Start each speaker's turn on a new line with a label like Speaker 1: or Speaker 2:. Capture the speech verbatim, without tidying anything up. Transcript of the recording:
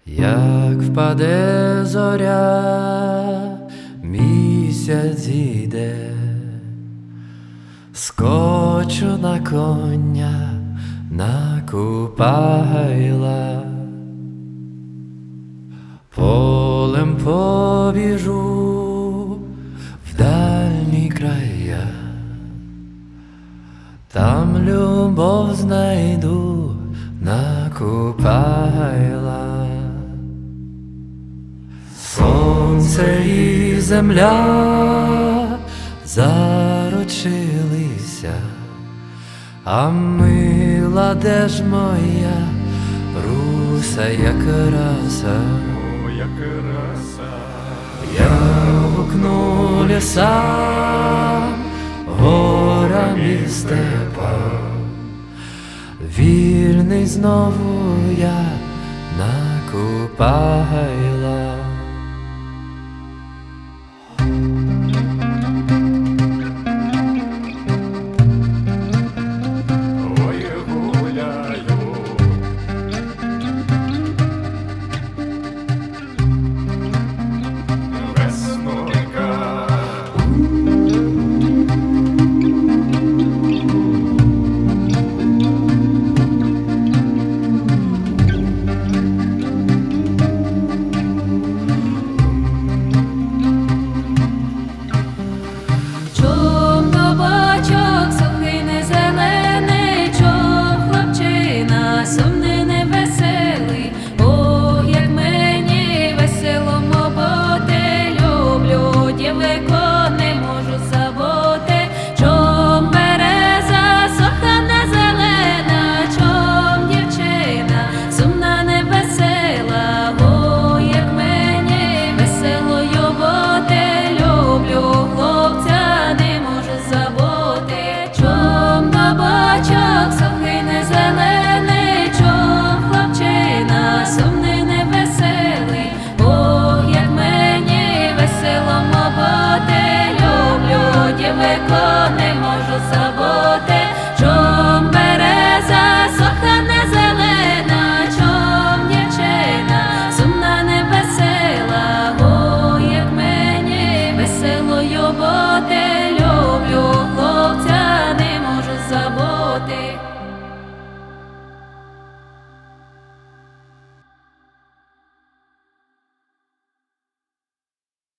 Speaker 1: Як впаде зоря, місяць зійде, скочу на коня, на Купайла, полем побіжу в дальні края, там любов знайду на Купайла. Сонце і земля заручилися, а мила, де ж моя руса, як краса,
Speaker 2: о, як краса.
Speaker 1: Я гукну лісам, горам і степам, вільний знову я на Купайла.